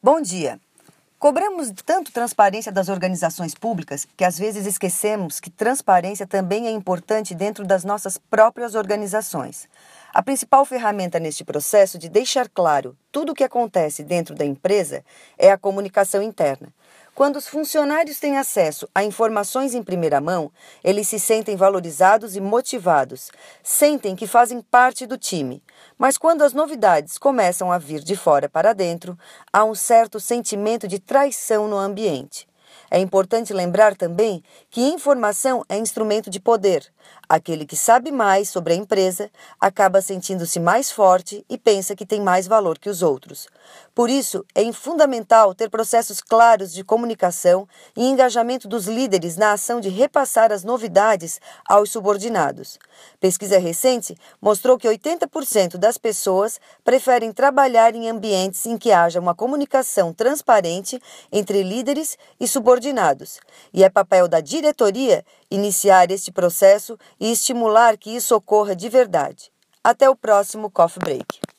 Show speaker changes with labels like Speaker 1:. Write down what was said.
Speaker 1: Bom dia. Cobramos tanto transparência das organizações públicas que às vezes esquecemos que transparência também é importante dentro das nossas próprias organizações. A principal ferramenta neste processo de deixar claro tudo o que acontece dentro da empresa é a comunicação interna. Quando os funcionários têm acesso a informações em primeira mão, eles se sentem valorizados e motivados, sentem que fazem parte do time. Mas quando as novidades começam a vir de fora para dentro, há um certo sentimento de traição no ambiente. É importante lembrar também que informação é instrumento de poder. Aquele que sabe mais sobre a empresa acaba sentindo-se mais forte e pensa que tem mais valor que os outros. Por isso, é fundamental ter processos claros de comunicação e engajamento dos líderes na ação de repassar as novidades aos subordinados. Pesquisa recente mostrou que 80% das pessoas preferem trabalhar em ambientes em que haja uma comunicação transparente entre líderes e subordinados. E é papel da diretoria iniciar este processo e estimular que isso ocorra de verdade. Até o próximo Coffee Break.